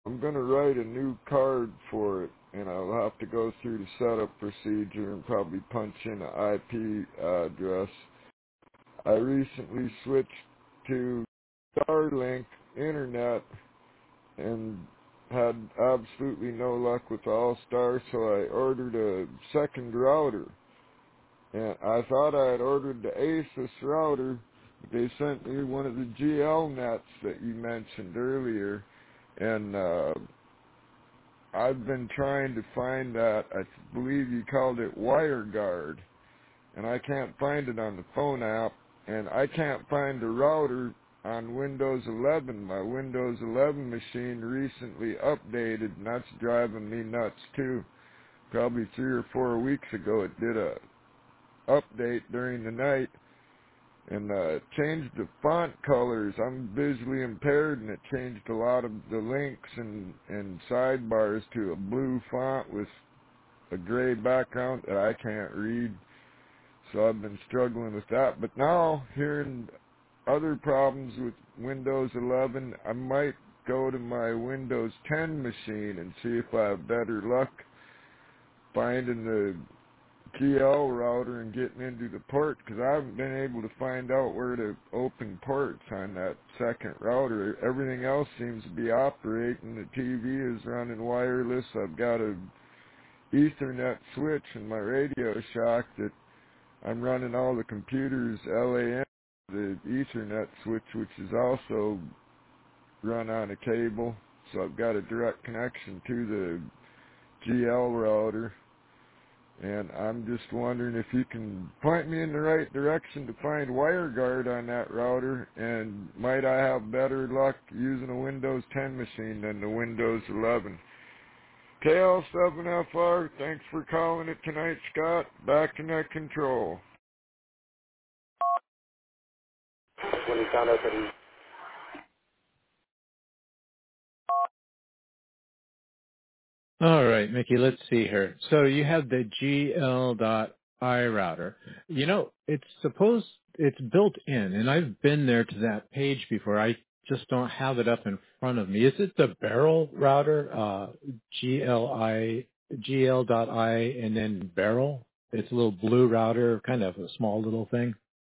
I'm going to write a new card for it, and I'll have to go through the setup procedure and probably punch in an IP address. I recently switched to Starlink Internet and had absolutely no luck with All-Star, so I ordered a second router. And I thought I had ordered the Asus router, but they sent me one of the GL nets that you mentioned earlier, and I've been trying to find that. I believe you called it WireGuard, and I can't find it on the phone app, and I can't find the router on Windows 11. My Windows 11 machine recently updated, and that's driving me nuts too. Probably 3 or 4 weeks ago it did a update during the night, and changed the font colors. I'm visually impaired, and it changed a lot of the links and sidebars to a blue font with a gray background that I can't read. So I've been struggling with that. But now, hearing other problems with Windows 11, I might go to my Windows 10 machine and see if I have better luck finding the GL router and getting into the port, because I haven't been able to find out where to open ports on that second router. Everything else seems to be operating. The TV is running wireless. I've got a Ethernet switch in my Radio Shack that I'm running all the computers LAN, the Ethernet switch, which is also run on a cable. So I've got a direct connection to the GL router. And I'm just wondering if you can point me in the right direction to find WireGuard on that router, and might I have better luck using a Windows 10 machine than the Windows 11. KL7FR, thanks for calling it tonight, Scott. Back to net control. When he found out that he All right, Mickey, let's see here. So you have the GL.I router. You know, it's built in, and I've been there to that page before. I just don't have it up in front of me. Is it the barrel router, GL.I, and then barrel? It's a little blue router, kind of a small little thing.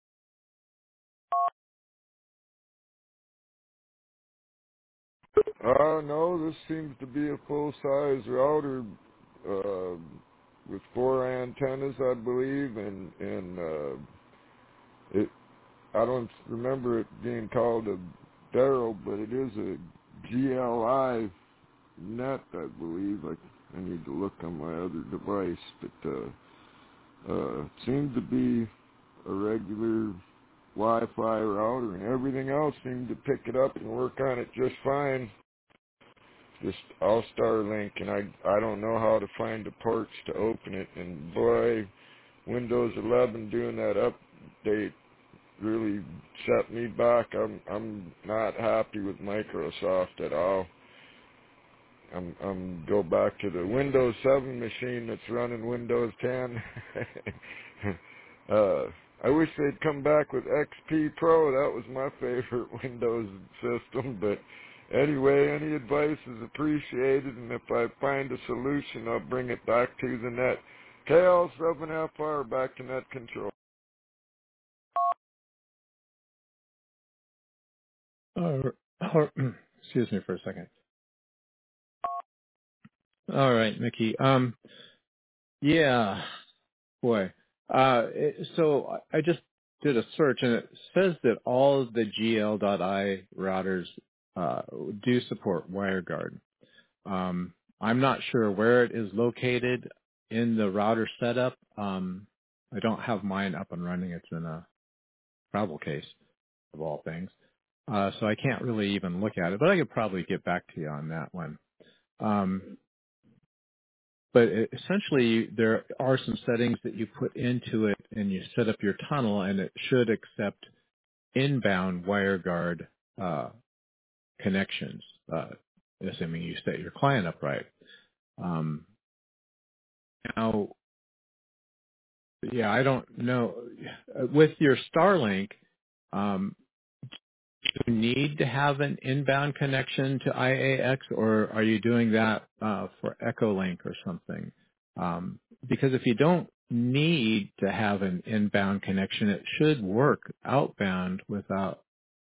No, this seems to be a full-size router uh, with 4 antennas, I believe, and it. I don't remember it being called a barrel, but it is a GLI net, I believe. I need to look on my other device, but it seemed to be a regular Wi-Fi router, and everything else seemed to pick it up and work on it just fine. Just all Starlink, and I don't know how to find the ports to open it. And boy, Windows 11 doing that update really set me back. I'm not happy with Microsoft at all. I'm go back to the Windows 7 machine that's running Windows 10. uh, I wish they'd come back with XP Pro. That was my favorite Windows system. But anyway, any advice is appreciated, and if I find a solution, I'll bring it back to the net. KL7FR, back to net control. Excuse me for a second. All right, Mickey. Yeah. Boy. So I just did a search, and it says that all of the GL.I routers do support WireGuard. I'm not sure where it is located in the router setup. I don't have mine up and running. It's in a travel case of all things. So I can't really even look at it, but I could probably get back to you on that one. Um, But essentially, there are some settings that you put into it, and you set up your tunnel, and it should accept inbound WireGuard connections, assuming you set your client up right. Um, now, yeah, I don't know. With your Starlink, um, you need to have an inbound connection to IAX, or are you doing that for Echolink or something? Because if you don't need to have an inbound connection, it should work outbound without.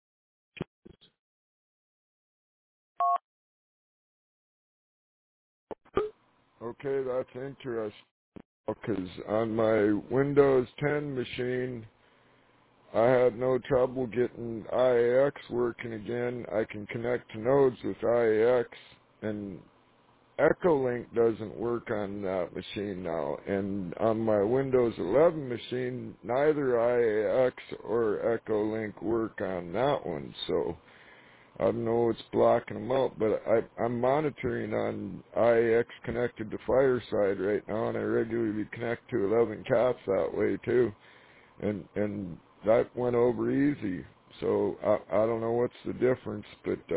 Okay, that's interesting. Because on my Windows 10 machine, I had no trouble getting IAX working again. I can connect to nodes with IAX, and Echolink doesn't work on that machine now. And on my Windows 11 machine, neither IAX or Echolink work on that one. So I don't know what's blocking them out, but I'm monitoring on IAX connected to Fireside right now, and I regularly connect to 11 cats that way too. And that went over easy. So I don't know what's the difference, but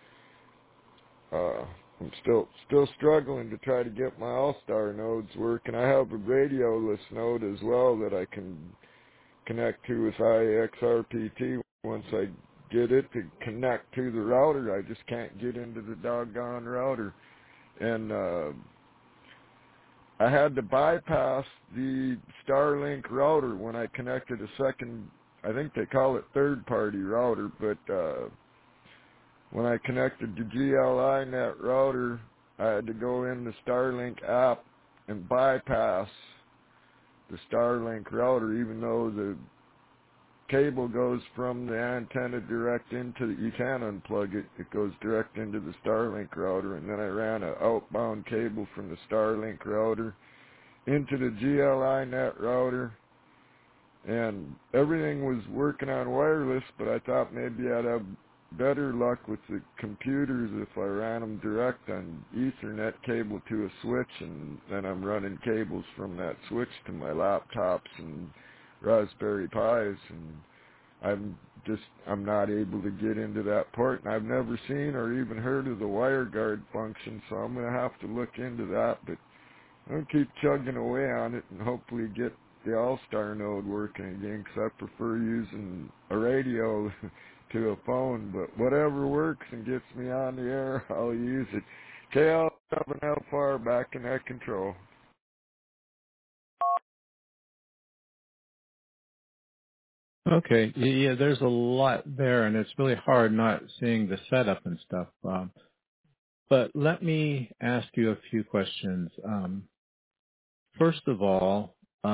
I'm still struggling to try to get my All-Star nodes working. I have a radioless node as well that I can connect to with IXRPT. Once I get it to connect to the router, I just can't get into the doggone router. And I had to bypass the Starlink router when I connected a second, I think they call it third-party router, but when I connected the GLINet router, I had to go in the Starlink app and bypass the Starlink router, even though the cable goes from the antenna direct into the, you can unplug it, it goes direct into the Starlink router, and then I ran an outbound cable from the Starlink router into the GLINet router, and everything was working on wireless, but I thought maybe I'd have better luck with the computers if I ran them direct on Ethernet cable to a switch, and then I'm running cables from that switch to my laptops and Raspberry Pis, and I'm not able to get into that port, and I've never seen or even heard of the WireGuard function, so I'm going to have to look into that, but I'll keep chugging away on it and hopefully get the All-Star node working again, because I prefer using a radio to a phone, but whatever works and gets me on the air, I'll use it. KL7L4 back in that control. Okay, yeah, there's a lot there, and it's really hard not seeing the setup and stuff. But let me ask you a few questions. First of all,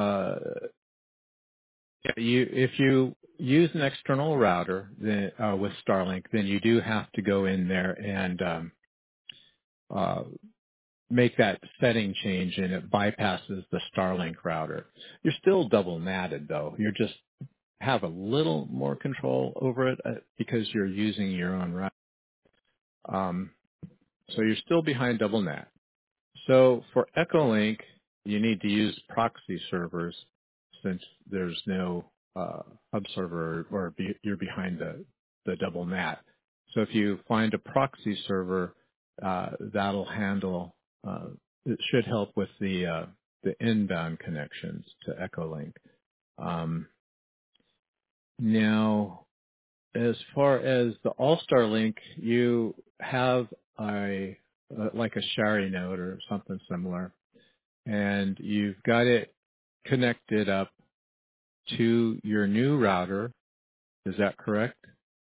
if you use an external router then, with Starlink, then you do have to go in there and uh, make that setting change, and it bypasses the Starlink router. You're still double natted, though. You just have a little more control over it because you're using your own route. So you're still behind double NAT. So for Echolink, you need to use proxy servers since there's no hub server, or you're behind the double NAT. So if you find a proxy server, that'll handle, it should help with the inbound connections to Echolink. Now, as far as the All-Star link, you have like a Shari node or something similar, and you've got it connected up to your new router. Is that correct?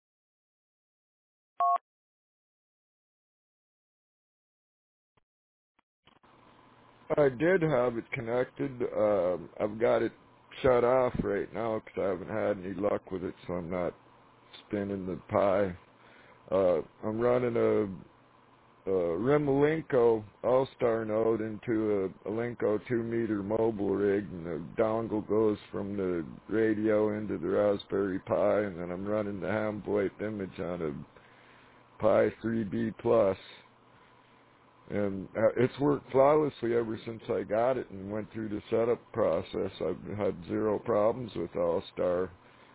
I did have it connected. I've got it shut off right now because I haven't had any luck with it, so I'm not spinning the Pi. I'm running a Remolinko All-Star node into a Linko 2-meter mobile rig, and the dongle goes from the radio into the Raspberry Pi, and then I'm running the ham-VoIP image on a Pi 3B Plus. And it's worked flawlessly ever since I got it and went through the setup process. I've had zero problems with All-Star.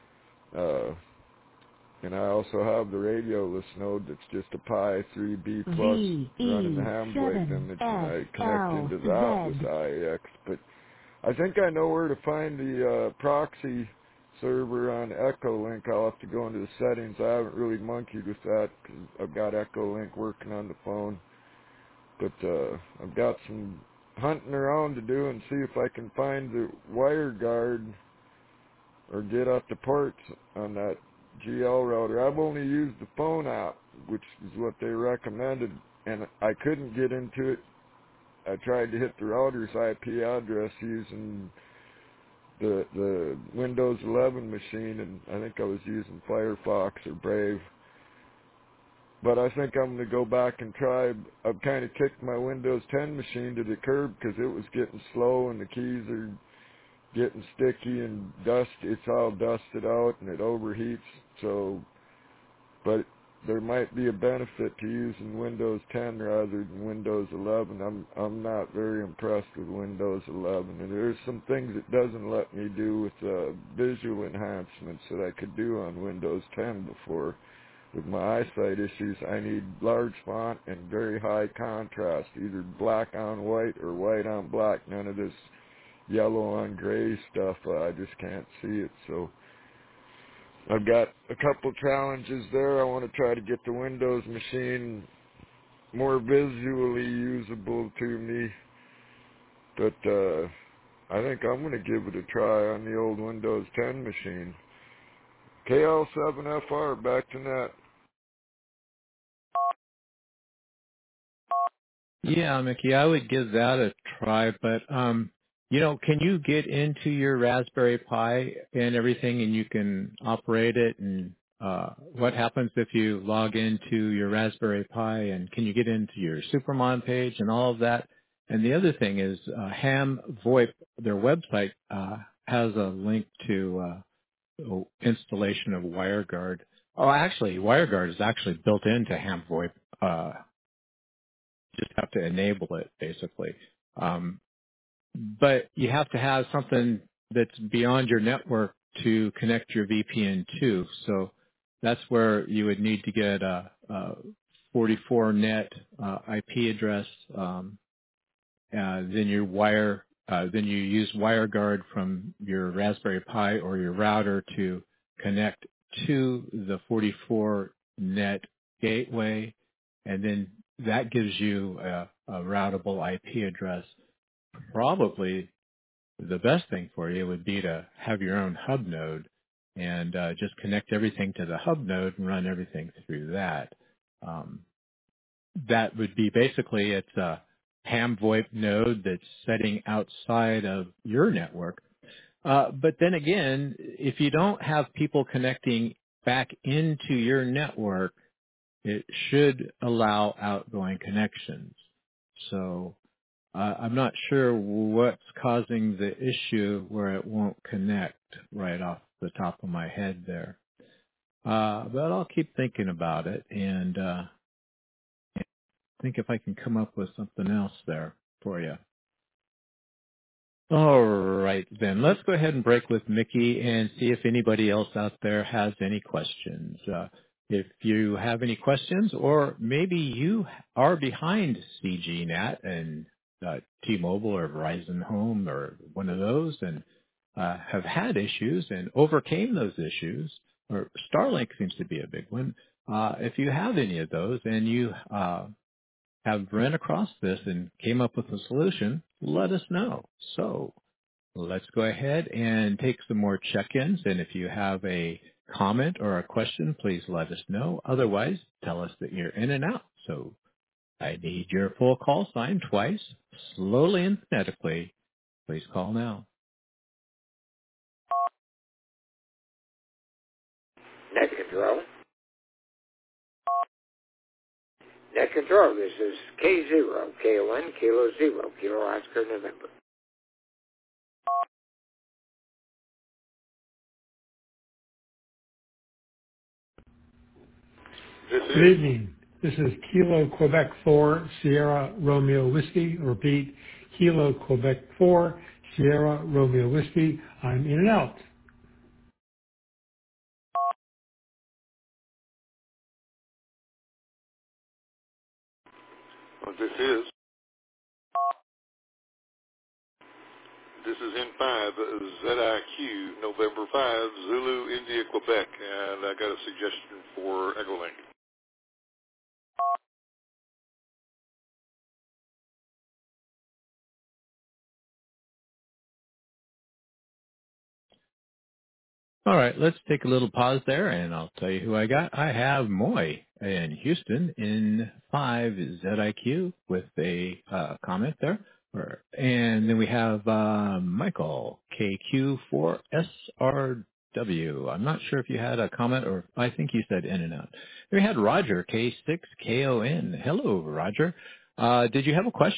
And I also have the radioless node that's just a Pi 3B Plus running the ham-VoIP image, and I connect into that with IAX. But I think I know where to find the proxy server on Echolink. I'll have to go into the settings. I haven't really monkeyed with that because I've got Echolink working on the phone. But I've got some hunting around to do and see if I can find the WireGuard or get up the ports on that GL router. I've only used the phone app, which is what they recommended, and I couldn't get into it. I tried to hit the router's IP address using the Windows 11 machine, and I think I was using Firefox or Brave. But I think I'm going to go back and try. I've kind of kicked my Windows 10 machine to the curb because it was getting slow and the keys are getting sticky and dust. It's all dusted out and it overheats. So, but there might be a benefit to using Windows 10 rather than Windows 11. I'm not very impressed with Windows 11, and there's some things it doesn't let me do with visual enhancements that I could do on Windows 10 before. With my eyesight issues, I need large font and very high contrast, either black on white or white on black. None of this yellow on gray stuff. I just can't see it. So I've got a couple challenges there. I want to try to get the Windows machine more visually usable to me, but I think I'm going to give it a try on the old Windows 10 machine. KL7FR, back to net. Yeah, Mickey, I would give that a try, but can you get into your Raspberry Pi and everything and you can operate it, and what happens if you log into your Raspberry Pi, and can you get into your Supermon page and all of that? And the other thing is Ham VoIP, their website has a link to installation of WireGuard. Oh, actually, WireGuard is actually built into Ham VoIP. Just have to enable it, basically. But you have to have something that's beyond your network to connect your VPN to. So that's where you would need to get a 44 net IP address. Then you use WireGuard from your Raspberry Pi or your router to connect to the 44 net gateway, and then that gives you a routable IP address. Probably the best thing for you would be to have your own hub node and just connect everything to the hub node and run everything through that. Um, that would be basically, it's a ham VoIP node that's setting outside of your network. But then again, if you don't have people connecting back into your network, it should allow outgoing connections. So I'm not sure what's causing the issue where it won't connect right off the top of my head there. But I'll keep thinking about it and think if I can come up with something else there for you. All right, then let's go ahead and break with Mickey and see if anybody else out there has any questions. If you have any questions, or maybe you are behind CGNet and T-Mobile or Verizon Home or one of those, and have had issues and overcame those issues, or Starlink seems to be a big one. If you have any of those and you have ran across this and came up with a solution, let us know. So let's go ahead and take some more check-ins. And if you have a comment or a question, please let us know. Otherwise, tell us that you're in and out. So I need your full call sign twice, slowly and phonetically. Please call now. Net control. Net control. This is K0, KON, Kilo 0, Kilo Oscar, November. Good evening. This is Kilo Quebec 4 Sierra Romeo Whiskey. Repeat, Kilo Quebec 4 Sierra Romeo Whiskey. I'm in and out. This is N5 ZIQ November 5 Zulu India Quebec, and I got a suggestion for Echolink. All right, let's take a little pause there, and I'll tell you who I got. I have Moy in Houston in 5ZIQ with a comment there. And then we have Michael, KQ4SRW. I'm not sure if you had a comment, or I think you said in and out. Then we had Roger, K6KON. Hello, Roger. Did you have a question?